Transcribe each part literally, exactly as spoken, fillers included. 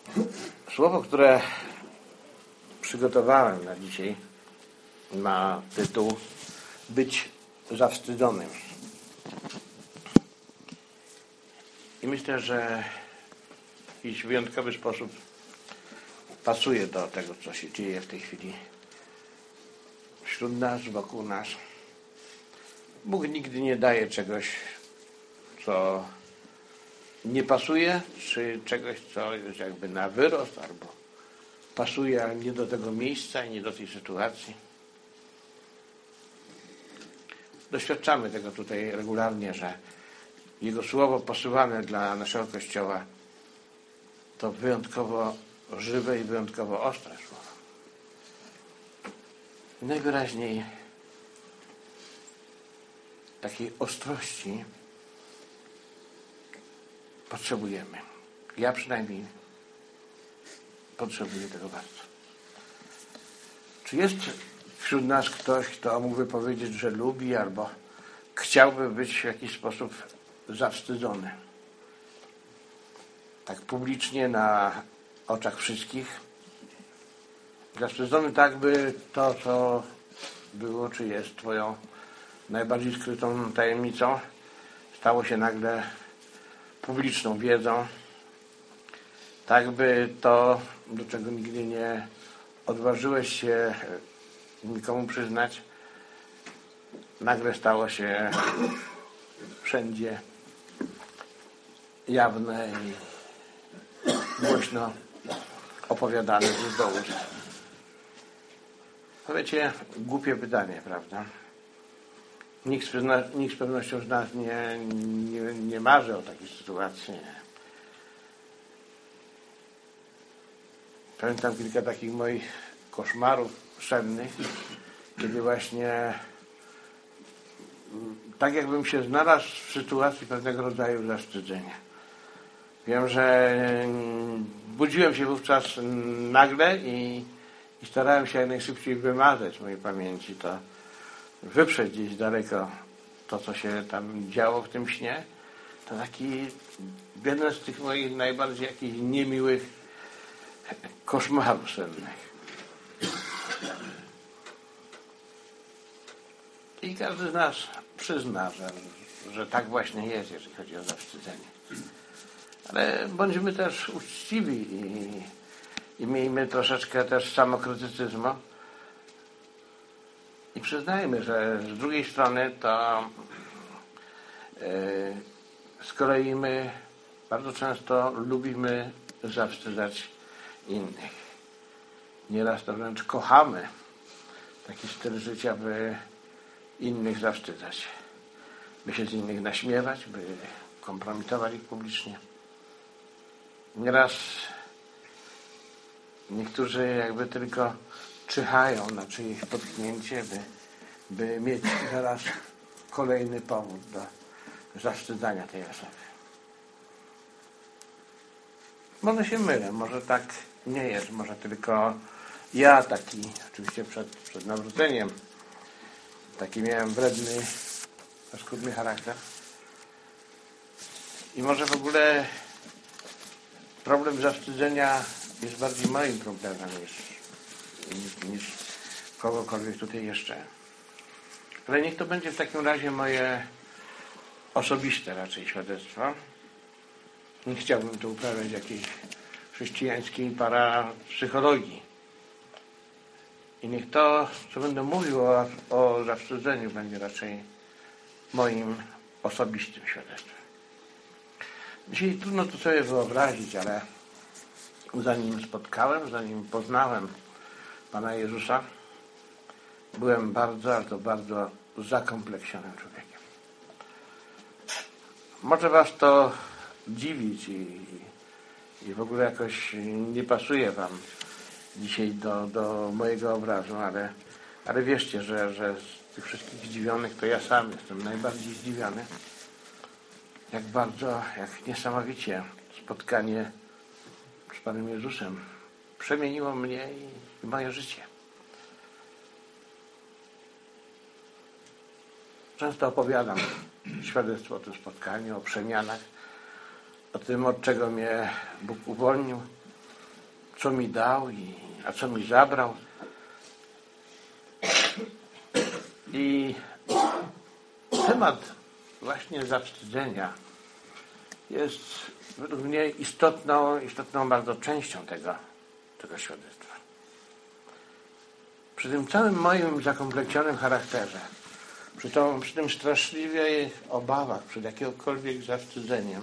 Słowo, które przygotowałem na dzisiaj, ma tytuł Być zawstydzonym. I myślę, że w jakiś wyjątkowy sposób pasuje do tego, co się dzieje w tej chwili wśród nas, wokół nas. Bóg nigdy nie daje czegoś, co nie pasuje, czy czegoś, co jest jakby na wyrost, albo pasuje, ale nie do tego miejsca i nie do tej sytuacji. Doświadczamy tego tutaj regularnie, że Jego Słowo posyłane dla naszego Kościoła to wyjątkowo żywe i wyjątkowo ostre słowo. Najwyraźniej takiej ostrości potrzebujemy. Ja przynajmniej potrzebuję tego bardzo. Czy jest wśród nas ktoś, kto mógłby powiedzieć, że lubi albo chciałby być w jakiś sposób zawstydzony? Tak publicznie na oczach wszystkich. Zawstydzony tak, by to, co było, czy jest twoją najbardziej skrytą tajemnicą, stało się nagle publiczną wiedzą, tak by to, do czego nigdy nie odważyłeś się nikomu przyznać, nagle stało się wszędzie jawne i głośno opowiadane z ust do ust. Powiecie, głupie pytanie, prawda? Nikt z, nikt z pewnością z nas nie, nie, nie marzy o takiej sytuacji. Pamiętam kilka takich moich koszmarów sennych, kiedy właśnie tak jakbym się znalazł w sytuacji pewnego rodzaju zawstydzenia. Wiem, że budziłem się wówczas nagle i, i starałem się jak najszybciej wymazać z mojej pamięci to, wyprzeć gdzieś daleko to, co się tam działo w tym śnie. To taki jeden z tych moich najbardziej jakichś niemiłych koszmarów sennych. I każdy z nas przyzna, że, że tak właśnie jest, jeżeli chodzi o zawstydzenie. Ale bądźmy też uczciwi i, i miejmy troszeczkę też samokrytycyzmu. I przyznajmy, że z drugiej strony to yy, z kolei my bardzo często lubimy zawstydzać innych. Nieraz to wręcz kochamy taki styl życia, by innych zawstydzać. By się z innych naśmiewać, by kompromitować ich publicznie. Nieraz niektórzy jakby tylko czyhają na czyjeś potknięcie, by, by mieć zaraz kolejny powód do zawstydzania tej osoby. Może się mylę, może tak nie jest, może tylko ja taki, oczywiście przed, przed nawróceniem, taki miałem wredny, paskudny charakter. I może w ogóle problem zawstydzenia jest bardziej moim problemem niż, niż, niż kogokolwiek tutaj jeszcze. Ale niech to będzie w takim razie moje osobiste raczej świadectwo. Nie chciałbym tu uprawiać jakiejś chrześcijańskiej parapsychologii. I niech to, co będę mówił o, o zawstydzeniu, będzie raczej moim osobistym świadectwem. Dzisiaj trudno to sobie wyobrazić, ale zanim spotkałem, zanim poznałem Pana Jezusa, byłem bardzo, ale to bardzo zakompleksionym człowiekiem. Może was to dziwić i, i w ogóle jakoś nie pasuje wam dzisiaj do, do mojego obrazu, ale, ale wierzcie, że, że z tych wszystkich zdziwionych to ja sam jestem najbardziej zdziwiony. Jak bardzo, jak niesamowicie spotkanie z Panem Jezusem przemieniło mnie i, i moje życie. Często opowiadam świadectwo o tym spotkaniu, o przemianach, o tym, od czego mnie Bóg uwolnił, co mi dał, i, a co mi zabrał. I temat właśnie zawstydzenia jest według mnie istotną, istotną bardzo częścią tego, tego świadectwa. Przy tym całym moim zakompleksionym charakterze, przy, tą, przy tym straszliwej obawach przed jakiegokolwiek zawstydzeniem,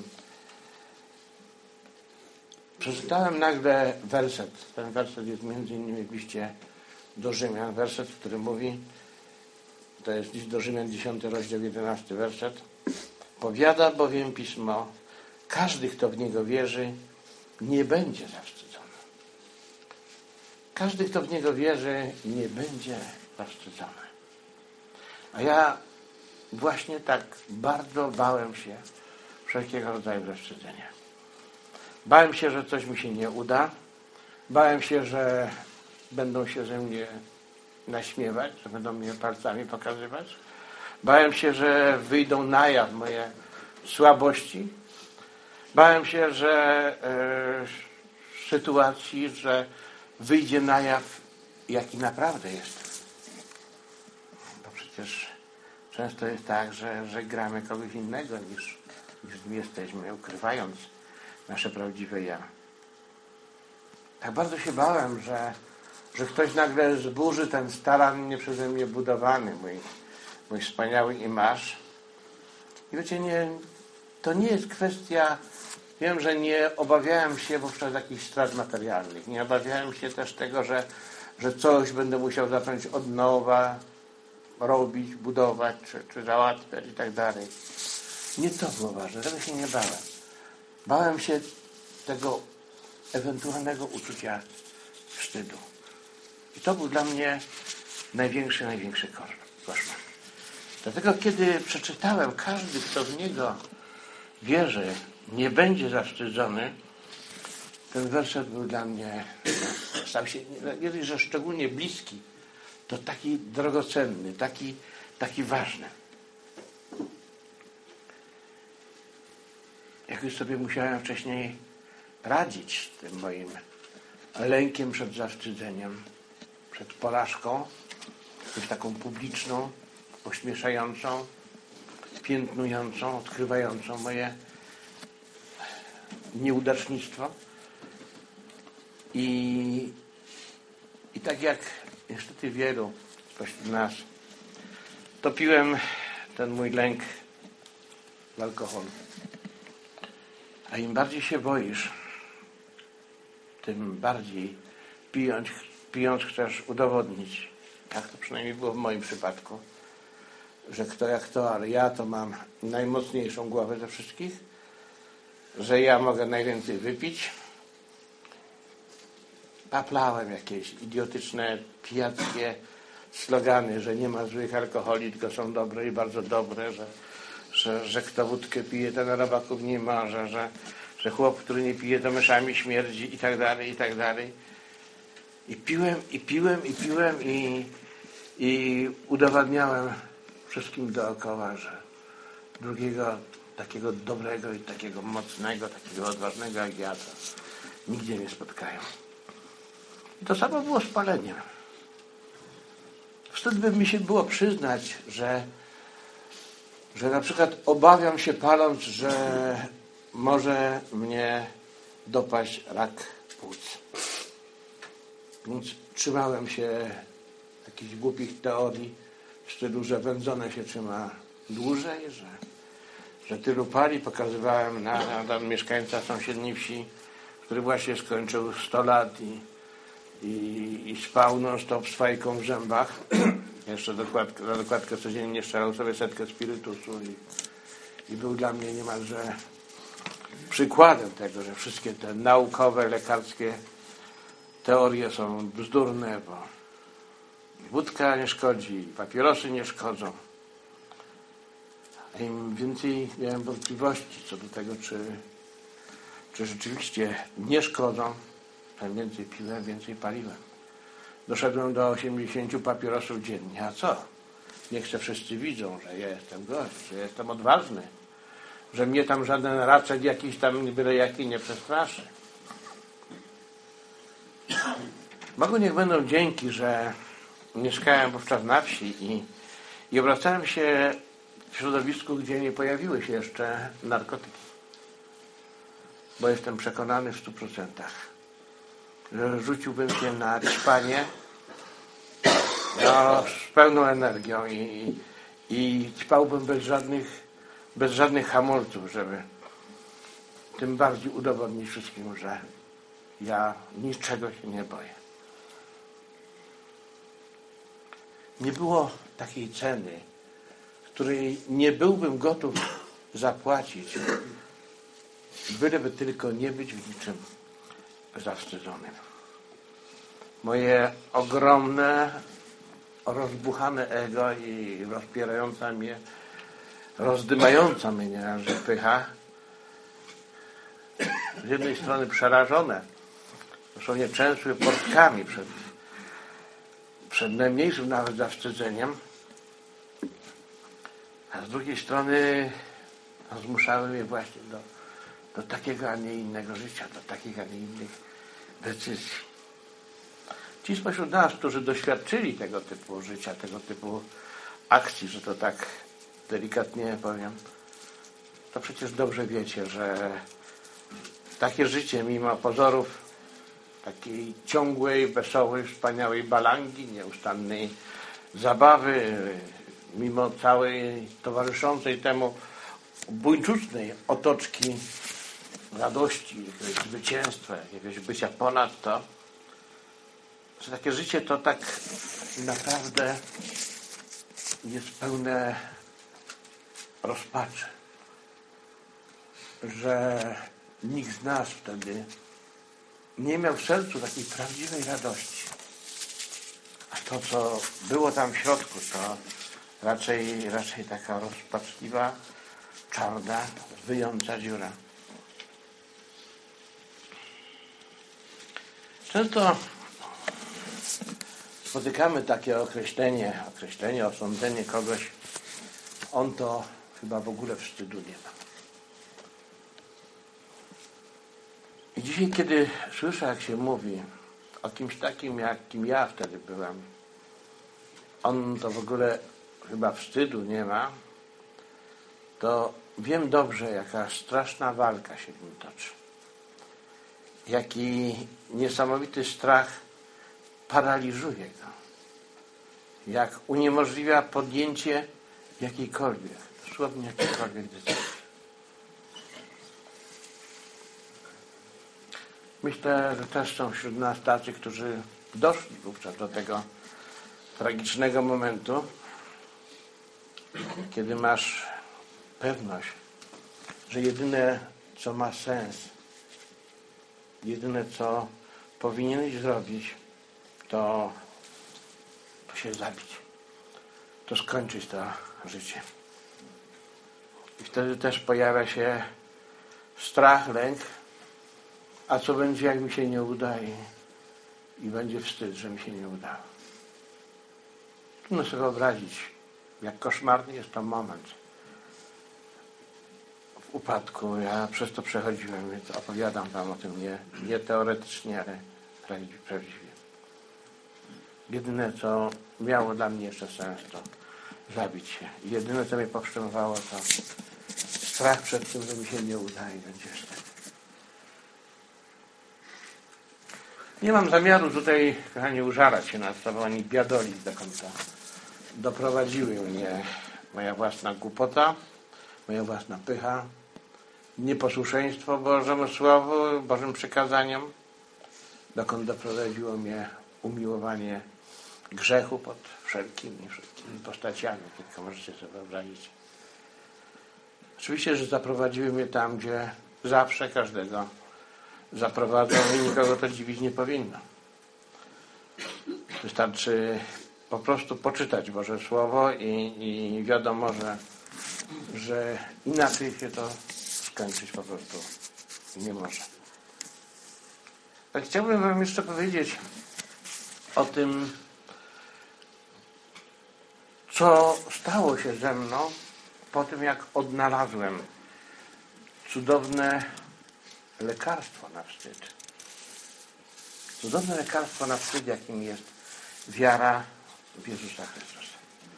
przeczytałem nagle werset. Ten werset jest między innymi w liście do Rzymian. Werset, który mówi, to jest list do Rzymian, dziesiąty rozdział, jedenasty werset. Powiada bowiem Pismo, każdy, kto w Niego wierzy, nie będzie zawstydzony. Każdy, kto w Niego wierzy, nie będzie zawstydzony. A ja właśnie tak bardzo bałem się wszelkiego rodzaju zawstydzenia. Bałem się, że coś mi się nie uda. Bałem się, że będą się ze mnie naśmiewać, że będą mnie palcami pokazywać. Bałem się, że wyjdą na jaw moje słabości. Bałem się, że e, w sytuacji, że wyjdzie na jaw, jaki naprawdę jestem. Bo przecież często jest tak, że, że gramy kogoś innego niż, niż jesteśmy, ukrywając nasze prawdziwe ja. Tak bardzo się bałem, że, że ktoś nagle zburzy ten starannie przeze mnie budowany mój, mój wspaniały imaż. I wiecie, nie, to nie jest kwestia, wiem, że nie obawiałem się wówczas jakichś strat materialnych. Nie obawiałem się też tego, że, że coś będę musiał zacząć od nowa robić, budować, czy, czy załatwiać i tak dalej. Nie to było ważne, tego się nie bałem. Bałem się tego ewentualnego uczucia wstydu. I to był dla mnie największy, największy koszmar. Dlatego kiedy przeczytałem, każdy, kto w Niego wierzy, nie będzie zawstydzony, ten werset był dla mnie, stał się, nie dość, że szczególnie bliski, to taki drogocenny, taki, taki ważny. Jak już sobie musiałem wcześniej radzić z tym moim lękiem przed zawstydzeniem, przed porażką, jakąś taką publiczną, ośmieszającą, piętnującą, odkrywającą moje nieudacznictwo. I, i tak jak niestety wielu spośród nas, topiłem ten mój lęk w alkoholu. A im bardziej się boisz, tym bardziej pijąc, pijąc chcesz udowodnić, tak to przynajmniej było w moim przypadku, że kto jak to, ale ja to mam najmocniejszą głowę ze wszystkich, że ja mogę najwięcej wypić. Paplałem jakieś idiotyczne, pijackie slogany, że nie ma złych alkoholi, tylko są dobre i bardzo dobre, że, że, że kto wódkę pije, ten robaków nie ma, że, że, że chłop, który nie pije, to myszami śmierdzi i tak dalej, i tak dalej. I piłem, i piłem, i piłem i, i udowadniałem wszystkim dookoła, że drugiego takiego dobrego i takiego mocnego, takiego odważnego jak ja to nigdzie nie spotkają. I to samo było z paleniem. Wstyd by mi się było przyznać, że, że na przykład obawiam się paląc, że może mnie dopaść rak płuc. Więc trzymałem się jakichś głupich teorii w stylu, że wędzone się trzyma dłużej, że, że tylu pali. Pokazywałem na, na, na mieszkańca sąsiedniej wsi, który właśnie skończył sto lat i, i, i spał non-stop z fajką w zębach. Jeszcze dokładkę, na dokładkę codziennie strzelał sobie setkę spirytusu i, i był dla mnie niemalże przykładem tego, że wszystkie te naukowe, lekarskie teorie są bzdurne, bo wódka nie szkodzi, papierosy nie szkodzą. A im więcej miałem wątpliwości co do tego, czy, czy rzeczywiście nie szkodzą, tym więcej piłem, więcej paliłem. Doszedłem do osiemdziesięciu papierosów dziennie. A co? Niech se wszyscy widzą, że ja jestem gość, że jestem odważny, że mnie tam żaden raczek jakiś tam byle jaki nie przestraszy. Bogu niech będą dzięki, że mieszkałem wówczas na wsi i, i obracałem się w środowisku, gdzie nie pojawiły się jeszcze narkotyki. Bo jestem przekonany w stu procentach, że rzuciłbym się na ćpanie no, z pełną energią i, i ćpałbym bez żadnych, bez żadnych hamulców, żeby tym bardziej udowodnić wszystkim, że ja niczego się nie boję. Nie było takiej ceny, której nie byłbym gotów zapłacić, byleby tylko nie być w niczym zawstydzonym. Moje ogromne, rozbuchane ego i rozpierająca mnie, rozdymająca mnie pycha, z jednej strony przerażone, dosłownie częsły portkami przed, przed najmniejszym nawet zawstydzeniem, a z drugiej strony zmuszały mnie właśnie do, do takiego, a nie innego życia, do takich, a nie innych decyzji. Ci spośród nas, którzy doświadczyli tego typu życia, tego typu akcji, że to tak delikatnie powiem, to przecież dobrze wiecie, że takie życie, mimo pozorów takiej ciągłej, wesołej, wspaniałej balangi, nieustannej zabawy, mimo całej towarzyszącej temu buńczucznej otoczki radości, jakiegoś zwycięstwa, jakiegoś bycia ponad to, że takie życie to tak naprawdę jest pełne rozpaczy, że nikt z nas wtedy nie miał w sercu takiej prawdziwej radości. A to, co było tam w środku, to raczej, raczej taka rozpaczliwa, czarna, wyjąca dziura. Często spotykamy takie określenie, określenie, osądzenie kogoś, on to chyba w ogóle wstydu nie ma. I dzisiaj, kiedy słyszę, jak się mówi o kimś takim, jakim ja wtedy byłem, on to w ogóle chyba wstydu nie ma, to wiem dobrze, jaka straszna walka się w nim toczy. Jaki niesamowity strach paraliżuje go. Jak uniemożliwia podjęcie jakiejkolwiek, dosłownie jakiejkolwiek decyzji. Myślę, że też są wśród nas tacy, którzy doszli wówczas do tego tragicznego momentu, kiedy masz pewność, że jedyne, co ma sens, jedyne, co powinieneś zrobić, to, to się zabić, to skończyć to życie. I wtedy też pojawia się strach, lęk, a co będzie, jak mi się nie uda i, i będzie wstyd, że mi się nie udało. Trudno sobie wyobrazić, jak koszmarny jest to moment w upadku. Ja przez to przechodziłem, więc opowiadam wam o tym nie, nie teoretycznie, ale prawdziwie. Jedyne, co miało dla mnie jeszcze sens, to zabić się. Jedyne, co mnie powstrzymywało, to strach przed tym, że mi się nie uda i będzie wstyd. Nie mam zamiaru tutaj, kochani, użalać się nad sobą, ani biadolić, dokąd to doprowadziły mnie moja własna głupota, moja własna pycha, nieposłuszeństwo Bożemu Słowu, Bożym przykazaniom, dokąd doprowadziło mnie umiłowanie grzechu pod wszelkimi, wszelkimi postaciami, tylko możecie sobie wyobrazić. Oczywiście, że zaprowadziły mnie tam, gdzie zawsze każdego zaprowadzą i nikogo to dziwić nie powinno. Wystarczy po prostu poczytać Boże Słowo i, i wiadomo, że, że inaczej się to skończyć po prostu nie może. Tak chciałbym wam jeszcze powiedzieć o tym, co stało się ze mną po tym, jak odnalazłem cudowne lekarstwo na wstyd. Cudowne lekarstwo na wstyd, jakim jest wiara w Jezusa Chrystusa.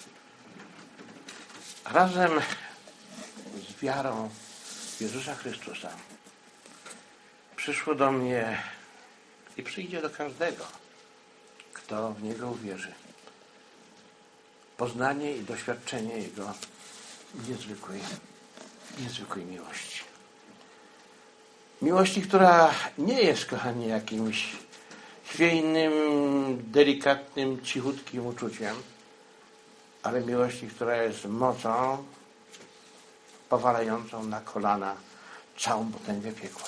Razem z wiarą w Jezusa Chrystusa przyszło do mnie i przyjdzie do każdego, kto w Niego uwierzy, poznanie i doświadczenie Jego niezwykłej, niezwykłej miłości. Miłości, która nie jest, kochani, jakimś chwiejnym, delikatnym, cichutkim uczuciem, ale miłości, która jest mocą powalającą na kolana całą potęgę piekła.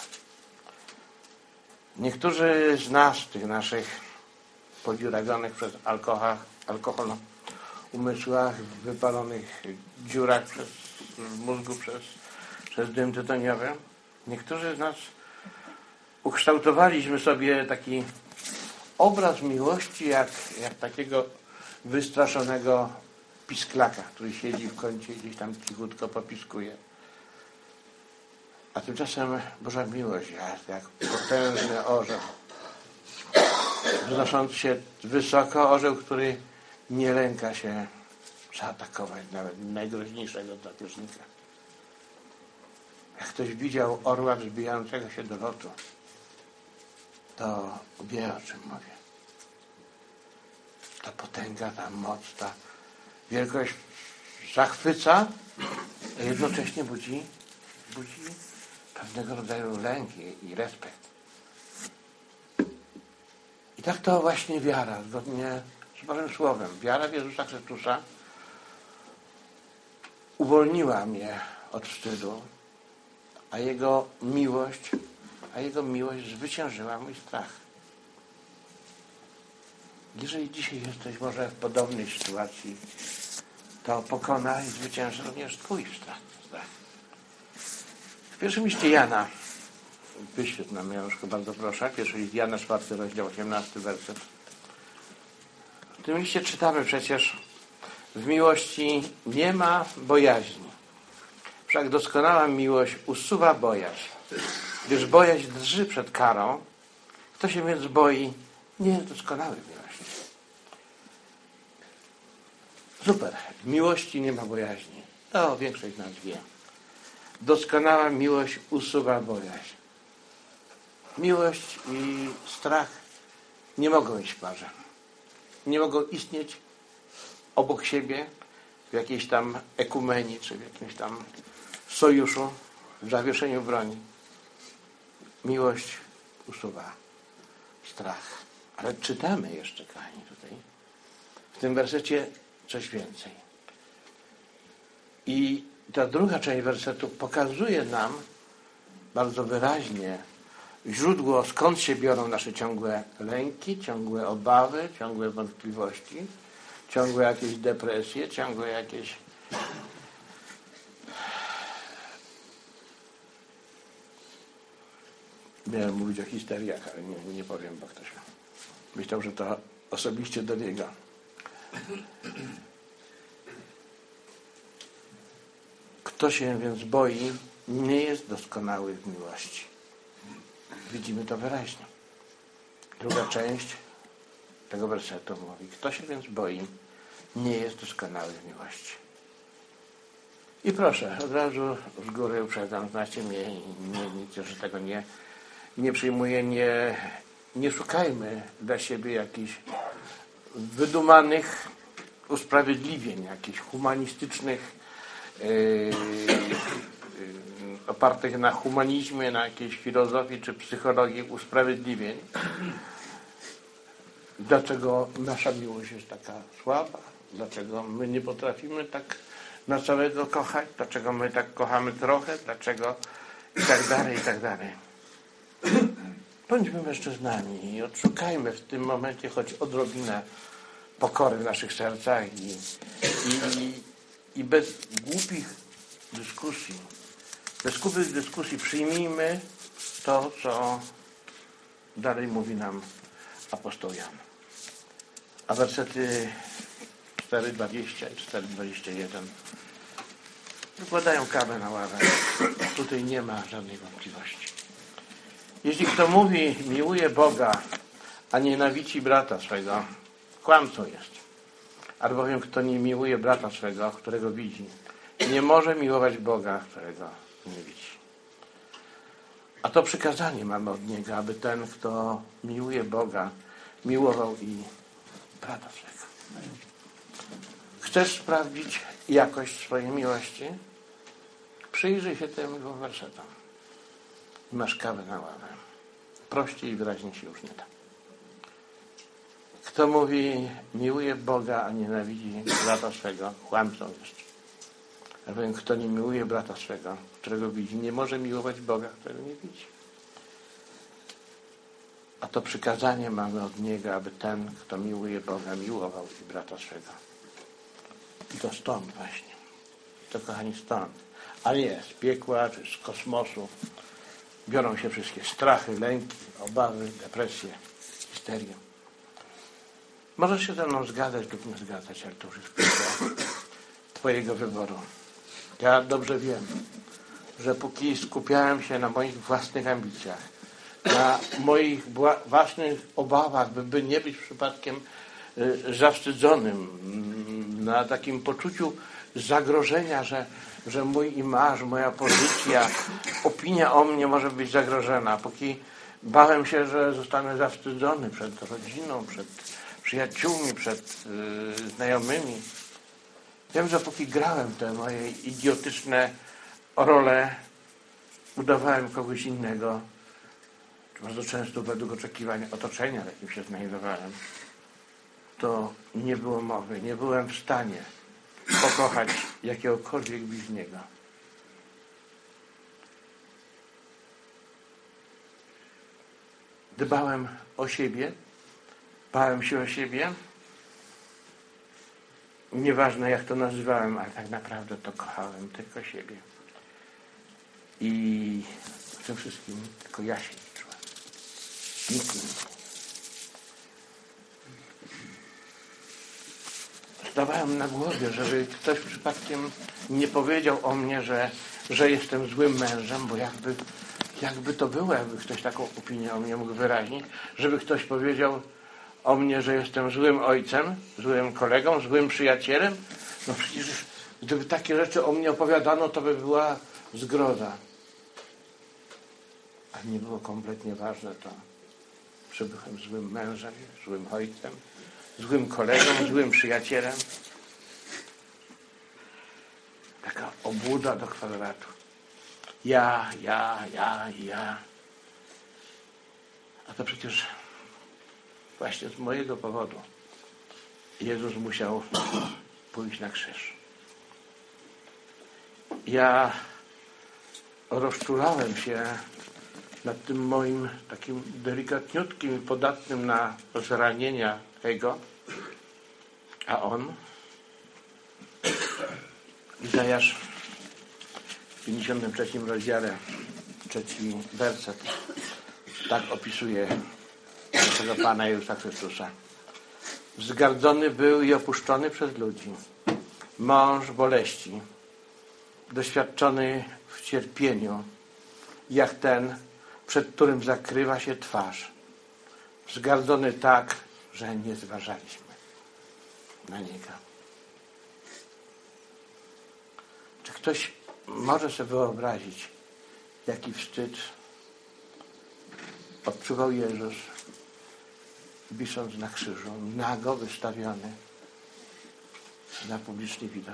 Niektórzy z nas, tych naszych podziurawionych przez alkohol, alkohol umysłach, wypalonych dziurach przez, w mózgu przez, przez dym tytoniowy, niektórzy z nas ukształtowaliśmy sobie taki obraz miłości jak, jak takiego wystraszonego pisklaka, który siedzi w kącie i gdzieś tam cichutko popiskuje. A tymczasem Boża miłość jest jak potężny orzeł, wznoszący się wysoko, orzeł, który nie lęka się zaatakować nawet najgroźniejszego drapieżnika. Jak ktoś widział orła wzbijającego się do lotu, to wie, o czym mówię. Ta potęga, ta moc, ta wielkość zachwyca, a jednocześnie budzi, budzi pewnego rodzaju lęk i, i respekt. I tak to właśnie wiara, zgodnie z Bożym Słowem. Wiara w Jezusa Chrystusa uwolniła mnie od wstydu, a Jego miłość, a Jego miłość zwyciężyła mój strach. Jeżeli dzisiaj jesteś może w podobnej sytuacji, to pokona i zwycięży również Twój strach. W pierwszym liście Jana, wyświetl nam, Januszku, bardzo proszę, pierwszy list Jana, czwarty rozdział, osiemnasty werset. W tym liście czytamy przecież: w miłości nie ma bojaźni. Wszak doskonała miłość usuwa bojaźń, gdyż bojaźń drży przed karą. Kto się więc boi, nie jest doskonały w miłości. Super. W miłości nie ma bojaźni. To większość z nas wie. Doskonała miłość usuwa bojaźń. Miłość i strach nie mogą iść w parze. Nie mogą istnieć obok siebie w jakiejś tam ekumenii, czy w jakimś tam sojuszu, w zawieszeniu broni. Miłość usuwa strach. Ale czytamy jeszcze, kochani, tutaj w tym wersecie coś więcej. I ta druga część wersetu pokazuje nam bardzo wyraźnie źródło, skąd się biorą nasze ciągłe lęki, ciągłe obawy, ciągłe wątpliwości, ciągłe jakieś depresje, ciągłe jakieś miałem mówić o histeriach, ale nie, nie powiem, bo ktoś myślał, że to osobiście do niego. Kto się więc boi, nie jest doskonały w miłości. Widzimy to wyraźnie. Druga część tego wersetu mówi: kto się więc boi, nie jest doskonały w miłości. I proszę, od razu z góry uprzedzam, znacie mnie i nie, nic, że tego nie, nie przyjmuję, nie, nie szukajmy dla siebie jakichś wydumanych usprawiedliwień, jakichś humanistycznych, yy, yy, opartych na humanizmie, na jakiejś filozofii czy psychologii usprawiedliwień. Dlaczego nasza miłość jest taka słaba? Dlaczego my nie potrafimy tak na całego kochać? Dlaczego my tak kochamy trochę? Dlaczego? I tak dalej, i tak dalej. Bądźmy mężczyznami i odszukajmy w tym momencie choć odrobinę pokory w naszych sercach i, i, i bez głupich dyskusji, bez głupich dyskusji przyjmijmy to, co dalej mówi nam apostoł Jan. A wersety cztery dwadzieścia i cztery dwadzieścia jeden wykładają kawę na ławę. Tutaj nie ma żadnej wątpliwości. Jeśli kto mówi, miłuje Boga, a nienawidzi brata swego, kłamcą jest. Albowiem kto nie miłuje brata swego, którego widzi, nie może miłować Boga, którego nie widzi. A to przykazanie mamy od Niego, aby ten, kto miłuje Boga, miłował i brata swego. Chcesz sprawdzić jakość swojej miłości? Przyjrzyj się tym dwóm wersetom. I masz kawę na ławę. Prościej i wyraźniej się już nie da. Kto mówi, miłuje Boga, a nienawidzi brata swego, kłamcą jest. A powiem, kto nie miłuje brata swego, którego widzi, nie może miłować Boga, którego nie widzi. A to przykazanie mamy od Niego, aby ten, kto miłuje Boga, miłował i brata swego. I to stąd właśnie. To, kochani, stąd. A nie z piekła czy z kosmosu biorą się wszystkie strachy, lęki, obawy, depresje, histerię. Możesz się ze mną zgadzać lub nie zgadzać, ale to już jest kwestia Twojego wyboru. Ja dobrze wiem, że póki skupiałem się na moich własnych ambicjach, na moich własnych obawach, by, by nie być przypadkiem y, zawstydzonym, na takim poczuciu zagrożenia, że, że mój imaż, moja pozycja, opinia o mnie może być zagrożona. Póki bałem się, że zostanę zawstydzony przed rodziną, przed przyjaciółmi, przed y, znajomymi. Wiem, że póki grałem te moje idiotyczne role, udawałem kogoś innego, bardzo często według oczekiwań otoczenia, w jakim się znajdowałem, to nie było mowy, nie byłem w stanie pokochać jakiegokolwiek bliźniego. Dbałem o siebie, bałem się o siebie, nieważne jak to nazywałem, ale tak naprawdę to kochałem tylko siebie. I w tym wszystkim tylko ja się liczyłem. Nikt inny. Stawałem na głowie, żeby ktoś przypadkiem nie powiedział o mnie, że, że jestem złym mężem, bo jakby, jakby to było, jakby ktoś taką opinię o mnie mógł wyrazić, żeby ktoś powiedział o mnie, że jestem złym ojcem, złym kolegą, złym przyjacielem. No przecież gdyby takie rzeczy o mnie opowiadano, to by była zgroza. A nie było kompletnie ważne to, że byłem złym mężem, złym ojcem, złym kolegą, złym przyjacielem. Taka obłuda do kwadratu. Ja, ja, ja, ja. A to przecież właśnie z mojego powodu Jezus musiał pójść na krzyż. Ja rozczulałem się nad tym moim takim delikatniutkim i podatnym na zranienia ego, a on, Izajasz w pięćdziesiątym trzecim rozdziale, trzeci werset, tak opisuje naszego Pana Jezusa Chrystusa. Wzgardzony był i opuszczony przez ludzi, mąż boleści, doświadczony w cierpieniu, jak ten, przed którym zakrywa się twarz. Wzgardzony tak, że nie zważaliśmy na Niego. Czy ktoś może sobie wyobrazić, jaki wstyd odczuwał Jezus, wisząc na krzyżu, nago wystawiony na publiczny widok?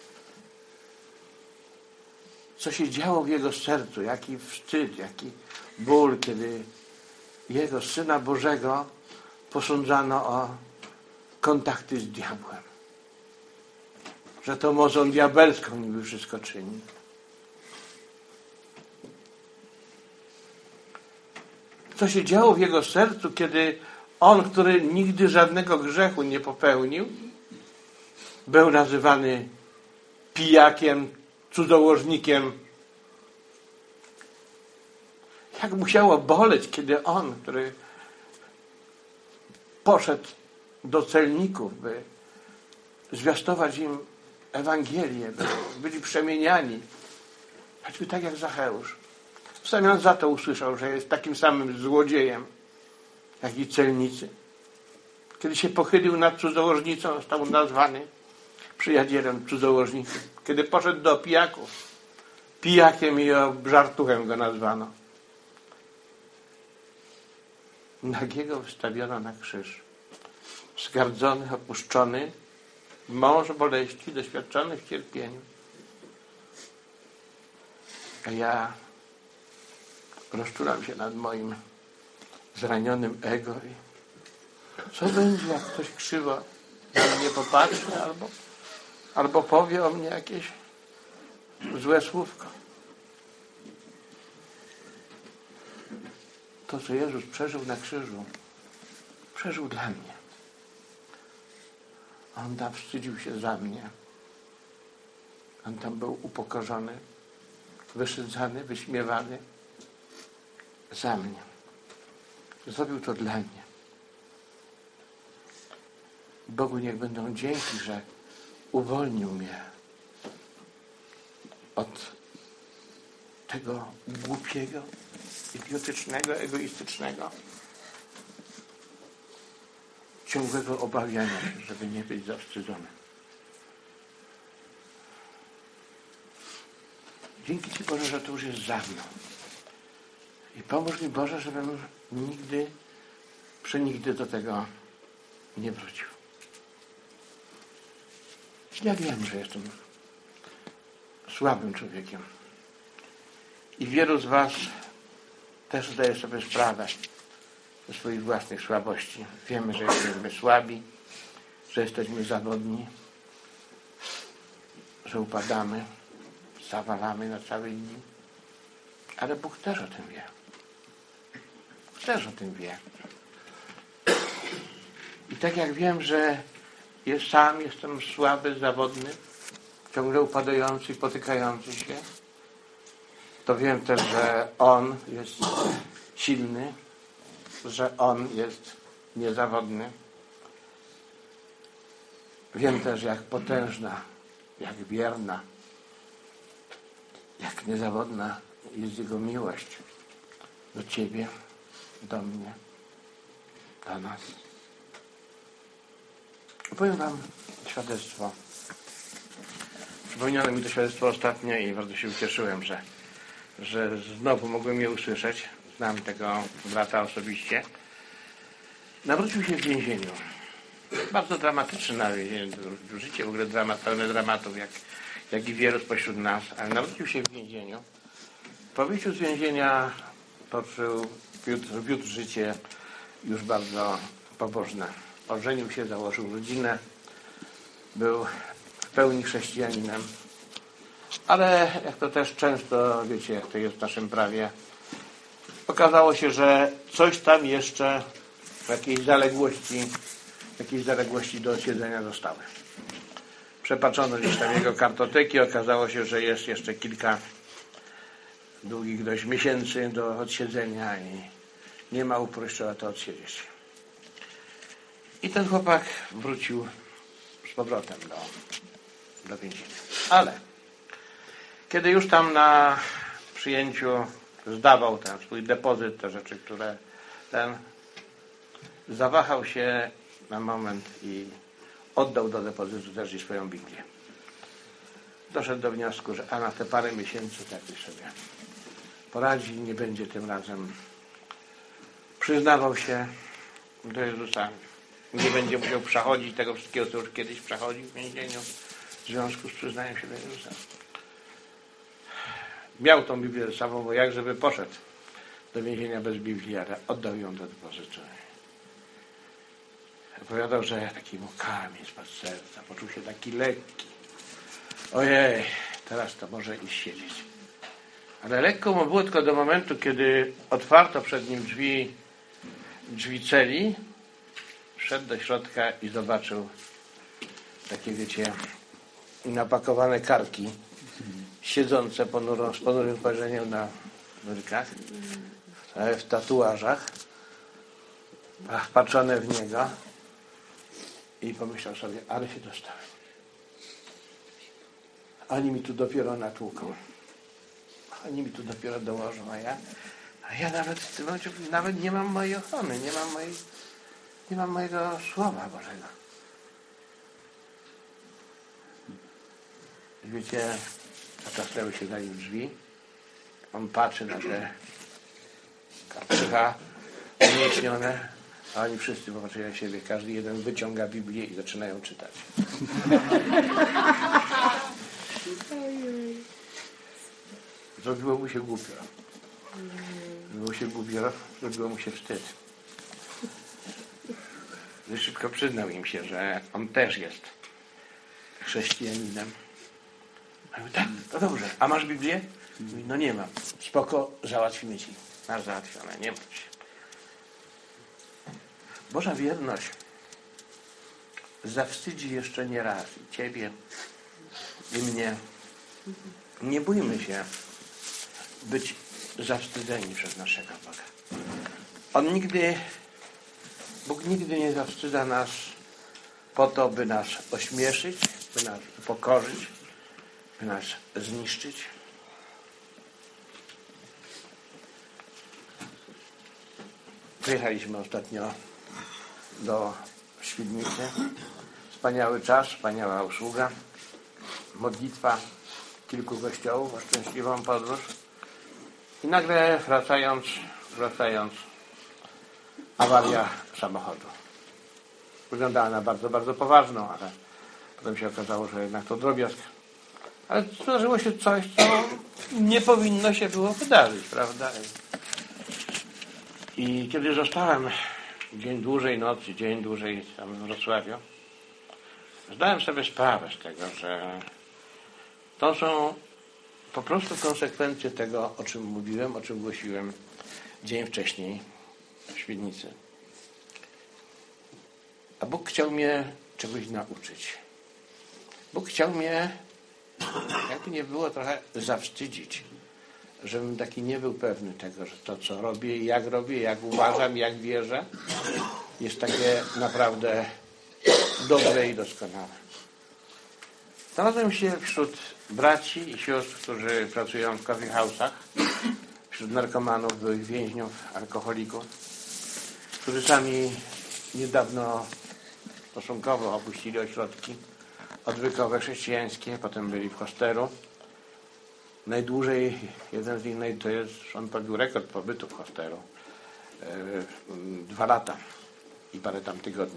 Co się działo w Jego sercu, jaki wstyd, jaki ból, kiedy Jego Syna Bożego posądzano o kontakty z diabłem. Że to mocą diabelską niby wszystko czyni. Co się działo w Jego sercu, kiedy On, który nigdy żadnego grzechu nie popełnił, był nazywany pijakiem, cudzołożnikiem. Jak musiało boleć, kiedy on, który poszedł do celników, by zwiastować im Ewangelię, by byli przemieniani, choćby tak jak Zacheusz. W zamian za to usłyszał, że jest takim samym złodziejem jak i celnicy. Kiedy się pochylił nad cudzołożnicą, został nazwany przyjacielem cudzołożnicy. Kiedy poszedł do pijaków, pijakiem i żartuchem go nazwano. Nagiego wystawiono na krzyż. Zgardzony, opuszczony, mąż boleści, doświadczony w cierpieniu. A ja rozczulam się nad moim zranionym ego i co będzie, jak ktoś krzywo na mnie popatrzy albo, albo powie o mnie jakieś złe słówko. To, co Jezus przeżył na krzyżu, przeżył dla mnie. On tam wstydził się za mnie. On tam był upokorzony, wyszydzany, wyśmiewany za mnie. Zrobił to dla mnie. Bogu niech będą dzięki, że uwolnił mnie od tego głupiego, idiotycznego, egoistycznego, ciągłego obawiania się, żeby nie być zawstydzony. Dzięki Ci, Boże, że to już jest za mną. I pomóż mi, Boże, żebym nigdy, przenigdy do tego nie wrócił. Ja wiem, że jestem słabym człowiekiem. I wielu z Was też zdaje sobie sprawę ze swoich własnych słabości. Wiemy, że jesteśmy słabi, że jesteśmy zawodni, że upadamy, zawalamy na cały dzień. Ale Bóg też o tym wie. Bóg też o tym wie. I tak jak wiem, że ja sam jestem słaby, zawodny, ciągle upadający i potykający się, to wiem też, że On jest silny, że On jest niezawodny. Wiem też, jak potężna, jak wierna, jak niezawodna jest Jego miłość do Ciebie, do mnie, do nas. Powiem Wam świadectwo. Przypomniano mi to świadectwo ostatnie i bardzo się ucieszyłem, że, że znowu mogłem je usłyszeć. Znam tego brata osobiście. Nawrócił się w więzieniu. Bardzo dramatyczne na więzieniu. Życie w ogóle dramat, pełne dramatów, jak, jak i wielu spośród nas. Ale nawrócił się w więzieniu. Po wyjściu z więzienia toczył wiódł, wiódł życie już bardzo pobożne. Ożenił się, założył rodzinę. Był w pełni chrześcijaninem. Ale jak to też często, wiecie, jak to jest w naszym prawie, okazało się, że coś tam jeszcze, jakieś zaległości, jakieś zaległości do odsiedzenia zostały. Przepatrzono gdzieś tam jego kartoteki, okazało się, że jest jeszcze kilka długich dość miesięcy do odsiedzenia i nie ma upór, trzeba to odsiedzieć. I ten chłopak wrócił z powrotem do, do więzienia. Ale kiedy już tam na przyjęciu zdawał ten swój depozyt, te rzeczy, które ten zawahał się na moment i oddał do depozytu też i swoją Biblię. Doszedł do wniosku, że a na te parę miesięcy tak już sobie poradzi, nie będzie tym razem przyznawał się do Jezusa. Nie będzie musiał przechodzić tego wszystkiego, co już kiedyś przechodził w więzieniu w związku z przyznaniem się do Jezusa. Miał tą Biblię ze sobą, bo jak żeby poszedł do więzienia bez Biblii, ale oddał ją do depozytu. Opowiadał, że taki mu kamień spadł z serca, poczuł się taki lekki. Ojej, teraz to może iść siedzieć. Ale lekko mu było tylko do momentu, kiedy otwarto przed nim drzwi, drzwi celi, wszedł do środka i zobaczył takie, wiecie, napakowane karki, siedzące ponuro, z ponurym spojrzeniem na nurkach, w tatuażach, wpatrzone w niego i pomyślał sobie, ale się dostałem. Oni mi tu dopiero natłuką. Oni mi tu dopiero dołożą, a ja A ja nawet w tym momencie nawet nie mam mojej ochrony, nie mam mojej, nie mam mojego Słowa Bożego. Wiecie, zatraskały się za nim drzwi. On patrzy na te kapczycha unieśnione, a oni wszyscy popatrzyli na siebie. Każdy jeden wyciąga Biblię i zaczynają czytać. Zrobiło mu się głupio. Zrobiło się głupio, zrobiło mu się wstyd. Szybko przyznał im się, że on też jest chrześcijaninem. A ja mówię, tak, to dobrze. A masz Biblię? Mówi, no nie mam. Spoko, załatwimy ci. Masz załatwione, nie martw się. Boża wierność zawstydzi jeszcze nie raz i ciebie, i mnie. Nie bójmy się być zawstydzeni przez naszego Boga. On nigdy, Bóg nigdy nie zawstydza nas po to, by nas ośmieszyć, by nas upokorzyć, by nas zniszczyć. Przyjechaliśmy ostatnio do Świdnicy. Wspaniały czas, wspaniała usługa, modlitwa kilku kościołów o szczęśliwą podróż. I nagle wracając, wracając, awaria samochodu. Wyglądała na bardzo, bardzo poważną, ale potem się okazało, że jednak to drobiazg. Ale zdarzyło się coś, co nie powinno się było wydarzyć, prawda? I kiedy zostałem dzień dłużej nocy, dzień dłużej tam w Wrocławiu, zdałem sobie sprawę z tego, że to są po prostu konsekwencje tego, o czym mówiłem, o czym głosiłem dzień wcześniej w Świdnicy. A Bóg chciał mnie czegoś nauczyć. Bóg chciał mnie, jakby nie było, trochę zawstydzić, żebym taki nie był pewny tego, że to, co robię, jak robię, jak uważam, jak wierzę, jest takie naprawdę dobre i doskonałe. Znalazłem się wśród braci i sióstr, którzy pracują w coffee house'ach, wśród narkomanów, byłych więźniów, alkoholików, którzy sami niedawno stosunkowo opuścili ośrodki odwykowe chrześcijańskie, potem byli w Hosteru. Najdłużej, jeden z nich, to jest, on pobił rekord pobytu w Hosteru. Dwa lata i parę tam tygodni.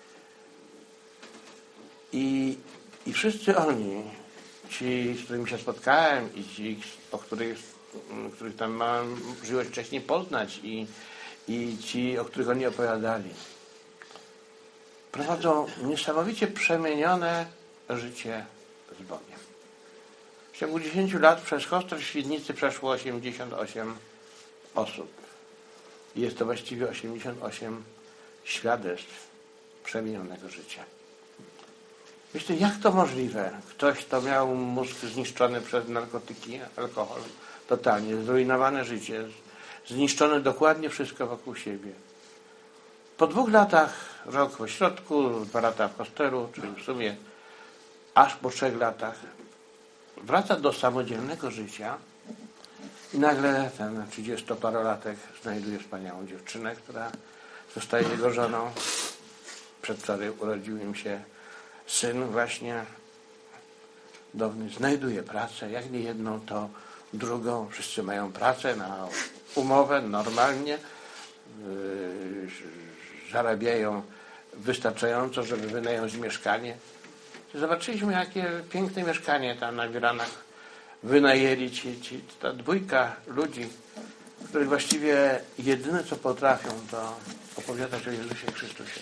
I, i wszyscy oni, ci, z którymi się spotkałem i ci, o których, których tam mam możliwość wcześniej poznać i, i ci, o których oni opowiadali, prowadzą niesamowicie przemienione życie z Bogiem. W ciągu dziesięciu lat przez hostel w Świdnicy przeszło osiemdziesiąt osiem osób. Jest to właściwie osiemdziesiąt osiem świadectw przemienionego życia. Myślę, jak to możliwe? Ktoś, kto miał mózg zniszczony przez narkotyki, alkohol, totalnie zrujnowane życie, zniszczone dokładnie wszystko wokół siebie. Po dwóch latach, rok w ośrodku, dwa lata w hostelu, czyli w sumie aż po trzech latach, wraca do samodzielnego życia i nagle ten trzydziestoparolatek znajduje wspaniałą dziewczynę, która zostaje jego żoną. Przedwczoraj urodził im się syn właśnie downy. Znajduje pracę, jak nie jedną, to drugą. Wszyscy mają pracę na umowę normalnie. Yy, zarabiają wystarczająco, żeby wynająć mieszkanie. Zobaczyliśmy, jakie piękne mieszkanie tam na Wiranach wynajęli ci, ci, ta dwójka ludzi, których właściwie jedyne, co potrafią, to opowiadać o Jezusie Chrystusie.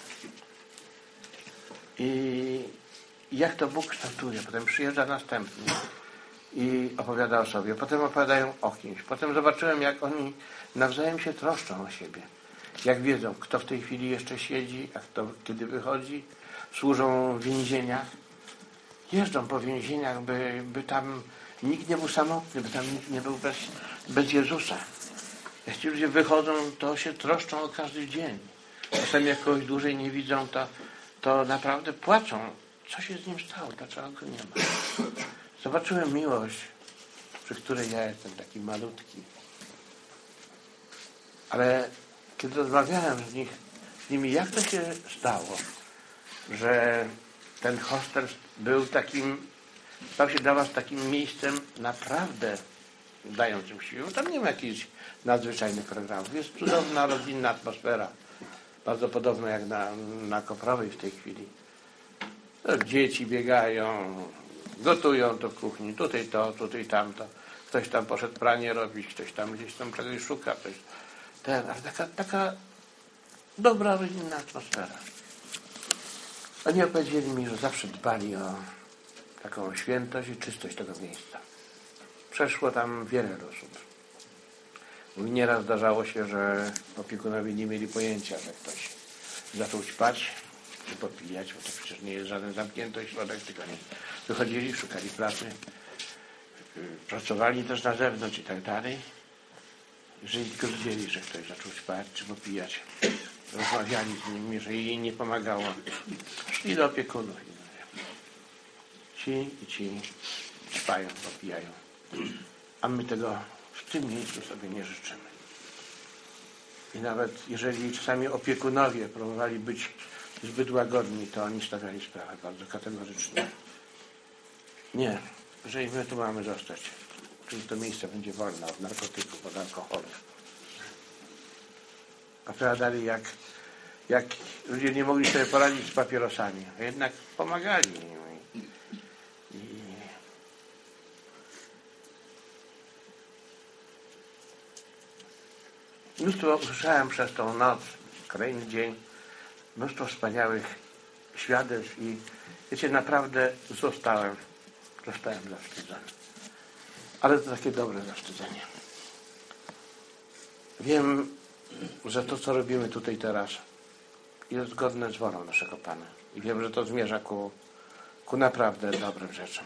I jak to Bóg kształtuje. Potem przyjeżdża następny i opowiada o sobie. Potem opowiadają o kimś. Potem zobaczyłem, jak oni nawzajem się troszczą o siebie. Jak wiedzą, kto w tej chwili jeszcze siedzi, a kto kiedy wychodzi. Służą w więzieniach. Jeżdżą po więzieniach, by, by tam nikt nie był samotny, by tam nikt nie był bez, bez Jezusa. Jak ci ludzie wychodzą, to się troszczą o każdy dzień. Czasem jak kogoś dłużej nie widzą, to, to naprawdę płaczą. Co się z nim stało? Dlaczego go nie ma? Zobaczyłem miłość, przy której ja jestem taki malutki. Ale kiedy rozmawiałem z, nich, z nimi, jak to się stało, że ten hostel był takim, stał się dla was takim miejscem naprawdę dającym siłę. Tam nie ma jakichś nadzwyczajnych programów. Jest cudowna, rodzinna atmosfera. Bardzo podobna jak na, na Koprowej w tej chwili. Dzieci biegają, gotują do kuchni. Tutaj to, tutaj tamto. Ktoś tam poszedł pranie robić, ktoś tam gdzieś tam czegoś szuka. Ktoś ten, ale taka, taka dobra, rodzinna atmosfera. Oni opowiedzieli mi, że zawsze dbali o taką świętość i czystość tego miejsca. Przeszło tam wiele osób. Nieraz zdarzało się, że opiekunowie nie mieli pojęcia, że ktoś zaczął ćpać czy popijać, bo to przecież nie jest żaden zamknięty ośrodek, tylko oni wychodzili, szukali pracy, pracowali też na zewnątrz i tak dalej. Jeżeli tylko widzieli, że ktoś zaczął ćpać czy popijać, rozmawiali z nim, jeżeli jej nie pomagało, szli do opiekunów. Ci i ci ćpają, popijają. A my tego w tym miejscu sobie nie życzymy. I nawet jeżeli czasami opiekunowie próbowali być zbyt łagodni, to oni stawiali sprawę bardzo kategorycznie. Nie, jeżeli my tu mamy zostać, czyli to miejsce będzie wolne od narkotyków, od alkoholu. Opowiadali, jak, jak ludzie nie mogli sobie poradzić z papierosami, a jednak pomagali im. I mnóstwo usłyszałem przez tą noc, kolejny dzień, mnóstwo wspaniałych świadectw i wiecie, naprawdę zostałem, zostałem zawstydzony. Ale to takie dobre zawstydzenie. Wiem, że to, co robimy tutaj teraz, jest zgodne z wolą naszego Pana. I wiem, że to zmierza ku, ku naprawdę dobrym rzeczom.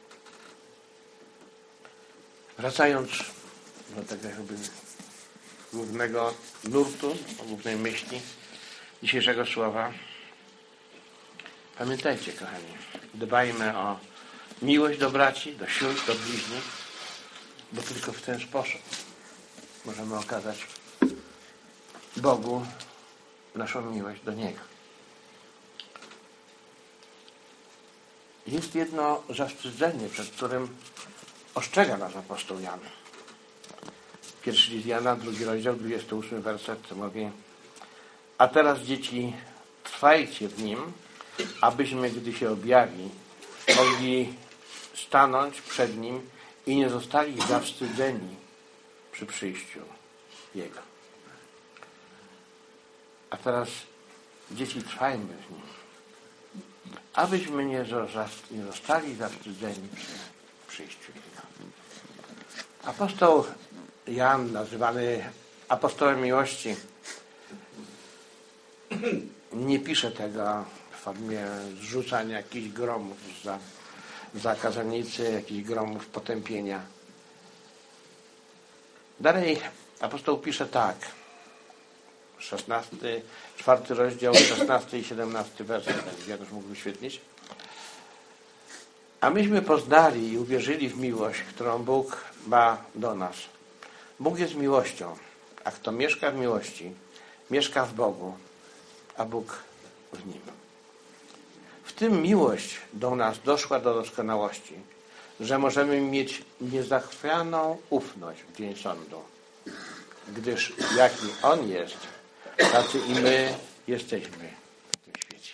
Wracając do tego jakby głównego nurtu, głównej myśli dzisiejszego słowa. Pamiętajcie, kochani, dbajmy o miłość do braci, do sióstr, do bliźnich, bo tylko w ten sposób możemy okazać Bogu naszą miłość do Niego. Jest jedno zawstydzenie, przed którym ostrzega nas apostoł Jan. Pierwszy list Jana, drugi rozdział, dwudziesty ósmy werset mówi: a teraz, dzieci, trwajcie w Nim, abyśmy, gdy się objawi, mogli stanąć przed Nim i nie zostali zawstydzeni przy przyjściu Jego. A teraz, dzieci, trwajmy w Nim, abyśmy nie zostali zawstydzeni przy przyjściu Jego. Apostoł Jan, nazywany apostołem miłości, nie pisze tego w formie zrzucania jakichś gromów za, za kazalnicy, jakichś gromów potępienia. Dalej apostoł pisze tak, szesnasty, czwarty rozdział, szesnasty i siedemnasty werset, jak już mógł wyświetlić. A myśmy poznali i uwierzyli w miłość, którą Bóg ma do nas. Bóg jest miłością, a kto mieszka w miłości, mieszka w Bogu, a Bóg w Nim. W tym miłość do nas doszła do doskonałości, że możemy mieć niezachwianą ufność w dzień sądu, gdyż jaki On jest, tacy i my jesteśmy w tym świecie.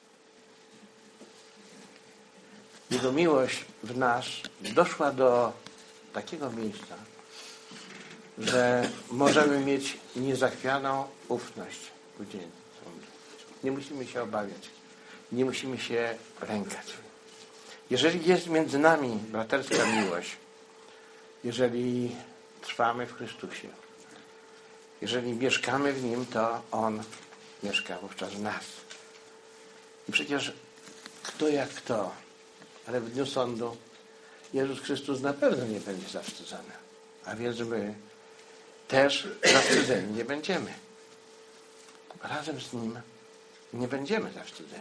Jego miłość w nas doszła do takiego miejsca, że możemy mieć niezachwianą ufność w dzień sądu. Nie musimy się obawiać. Nie musimy się lękać. Jeżeli jest między nami braterska miłość, jeżeli trwamy w Chrystusie, jeżeli mieszkamy w Nim, to On mieszka wówczas w nas. I przecież kto jak kto, ale w dniu sądu Jezus Chrystus na pewno nie będzie zawstydzony. A więc my też zawstydzeni nie będziemy. Razem z Nim nie będziemy zawstydzeni.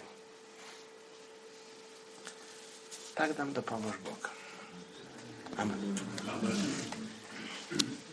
Tak nam dopomóż Bóg. Amen. Amen.